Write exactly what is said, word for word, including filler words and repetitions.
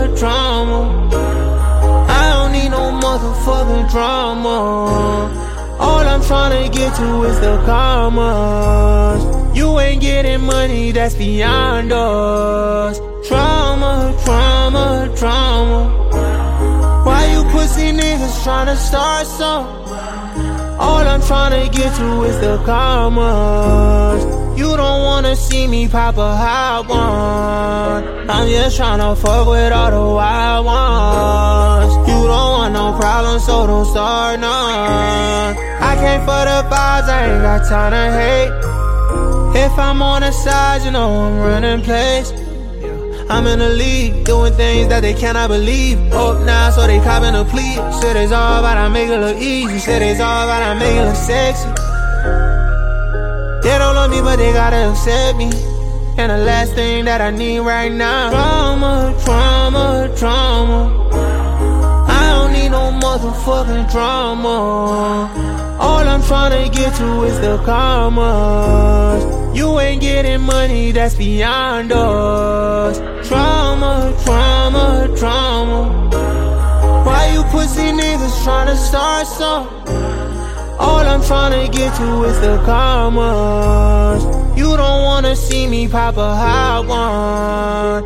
drama. I don't need no motherfucking drama. All I'm tryna get to is the karma. You ain't getting money, that's beyond us. Drama, drama, drama. Why you pussy niggas tryna start some? All I'm tryna get to is the karma. You don't wanna see me pop a hot one. I'm just tryna fuck with all the wild ones. You don't want no problems, so don't start none. I came for the vibes, I ain't got time to hate. If I'm on the side, you know I'm running plays. I'm in the league, doing things that they cannot believe. Up now, so they copping a plea. Shit is all about I make it look easy. Shit is all about I make it look sexy. They don't love me, but they gotta accept me. And the last thing that I need right now, drama, drama, drama. I don't need no motherfucking drama. All I'm tryna get to is the karma. You ain't getting money, that's beyond us. Drama, drama, drama. Why you pussy niggas tryna start some? All I'm tryna get to is the karma. You don't wanna see me pop a hot one.